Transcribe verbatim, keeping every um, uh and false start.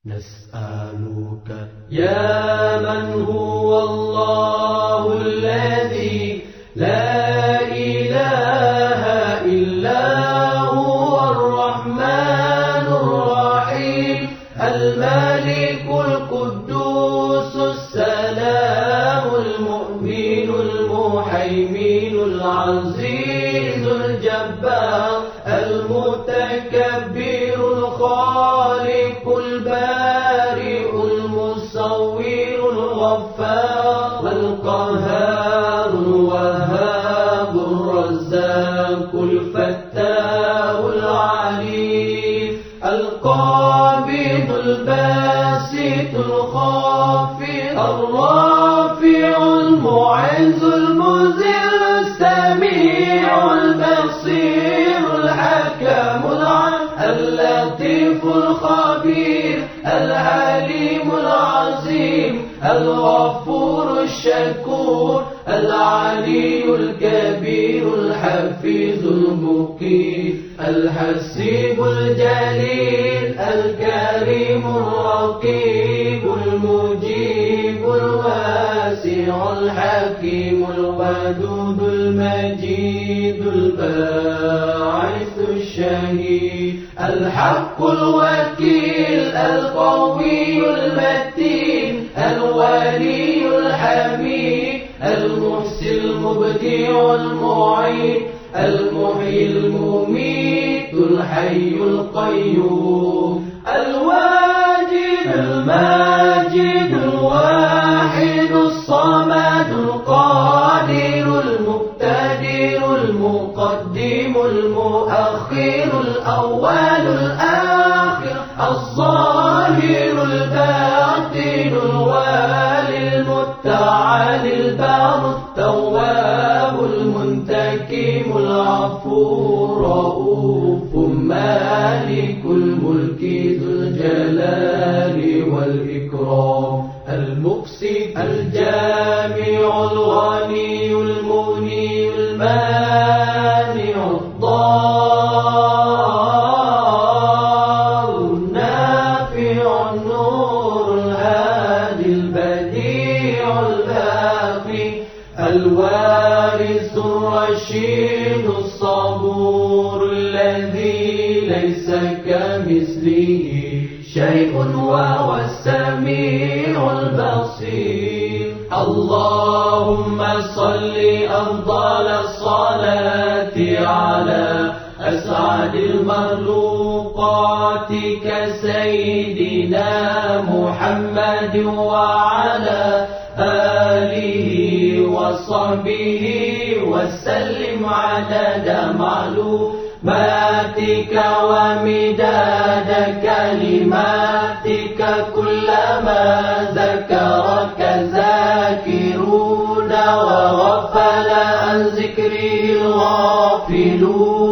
نسألك يا من هو الله الذي لا إله إلا هو الرحمن الرحيم الملك القدوس السلام المؤمن المهيمن العزيز الجبار المتكبر الخالق البارئ المصور الغفار القهار الوهاب الرزاق الفتاح العليم القابض الباسط الخافض الرافع المعز المذل السميع البصير الحكم العليم اللطيف الخبير العليم العظيم الغفور الشكور العلي الكبير الحفيظ المقيم الحسيب الجليل الكريم الرقيب المجيب الواسع الحكيم الودود المجيد الباعث الشهيد الحق الوكيل القوي المتين الولي الحميد المحسن المبدع المعيد المحيي المميت الحي القيوم الواجد الماجد الواحد الصمد القادر المقتدر المقدم المؤخر الأول الآخر الظاهر الباطن الوالي المتعالي البار التواب المنتكم العفو الرؤوف مالك الملك ذو الجلال والإكرام المقسط الجامع الغني المغني المانع الضار النافع النور الهادي البديع الباقي الوارث الرشيد الصبور الذي ليس كمثله شيء وهو السميع البصير اللهم صل أفضل الصلاة على أسعد المخلوقات كسيدنا محمد وعلى آله وصحبه وسلم عدد معلوماتك ومداد كلماتك كلما ذكرك ذاكرون وغفل عن ذكره الغافلون